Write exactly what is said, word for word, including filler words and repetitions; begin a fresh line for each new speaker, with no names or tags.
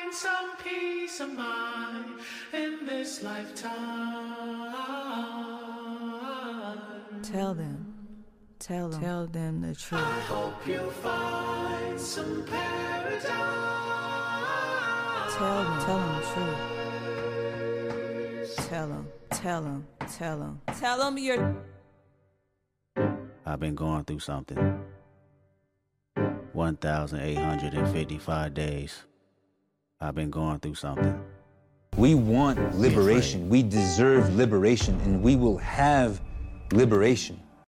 find some peace of mind in this lifetime.
Tell them, tell them, tell them the truth.
I hope you find some paradise.
Tell them, tell them the truth. Tell them, tell them, tell them, tell them you're.
I've been going through something. one thousand eight hundred fifty-five days. I've been going through something.
We want liberation. We deserve liberation, and we will have liberation.